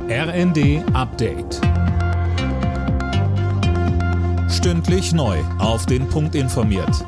RND Update. Stündlich neu auf den Punkt informiert.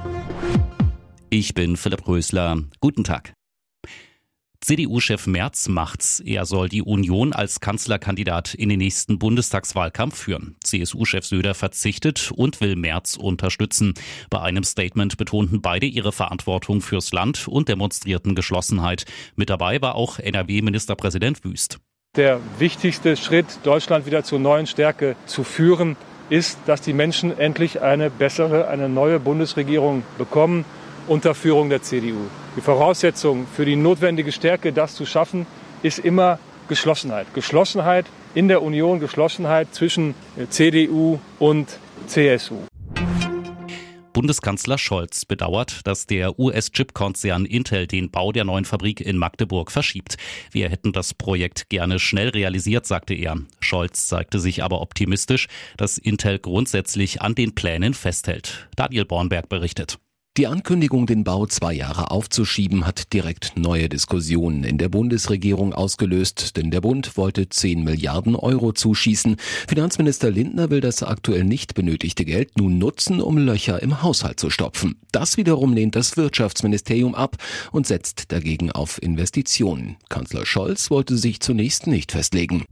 Ich bin Philipp Rösler. Guten Tag. CDU-Chef Merz macht's. Er soll die Union als Kanzlerkandidat in den nächsten Bundestagswahlkampf führen. CSU-Chef Söder verzichtet und will Merz unterstützen. Bei einem Statement betonten beide ihre Verantwortung fürs Land und demonstrierten Geschlossenheit. Mit dabei war auch NRW-Ministerpräsident Wüst. Der wichtigste Schritt, Deutschland wieder zur neuen Stärke zu führen, ist, dass die Menschen endlich eine neue Bundesregierung bekommen unter Führung der CDU. Die Voraussetzung für die notwendige Stärke, das zu schaffen, ist immer Geschlossenheit. Geschlossenheit in der Union, Geschlossenheit zwischen CDU und CSU. Bundeskanzler Scholz bedauert, dass der US-Chip-Konzern Intel den Bau der neuen Fabrik in Magdeburg verschiebt. Wir hätten das Projekt gerne schnell realisiert, sagte er. Scholz zeigte sich aber optimistisch, dass Intel grundsätzlich an den Plänen festhält. Daniel Bornberg berichtet. Die Ankündigung, den Bau 2 Jahre aufzuschieben, hat direkt neue Diskussionen in der Bundesregierung ausgelöst, denn der Bund wollte 10 Milliarden Euro zuschießen. Finanzminister Lindner will das aktuell nicht benötigte Geld nun nutzen, um Löcher im Haushalt zu stopfen. Das wiederum lehnt das Wirtschaftsministerium ab und setzt dagegen auf Investitionen. Kanzler Scholz wollte sich zunächst nicht festlegen.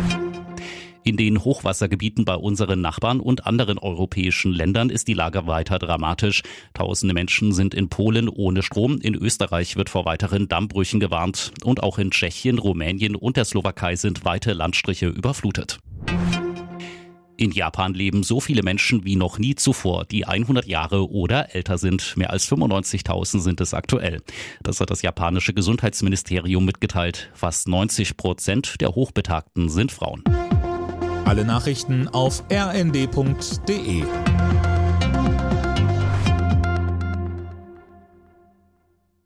In den Hochwassergebieten bei unseren Nachbarn und anderen europäischen Ländern ist die Lage weiter dramatisch. Tausende Menschen sind in Polen ohne Strom. In Österreich wird vor weiteren Dammbrüchen gewarnt. Und auch in Tschechien, Rumänien und der Slowakei sind weite Landstriche überflutet. In Japan leben so viele Menschen wie noch nie zuvor, die 100 Jahre oder älter sind. Mehr als 95.000 sind es aktuell. Das hat das japanische Gesundheitsministerium mitgeteilt. Fast 90% der Hochbetagten sind Frauen. Alle Nachrichten auf rnd.de.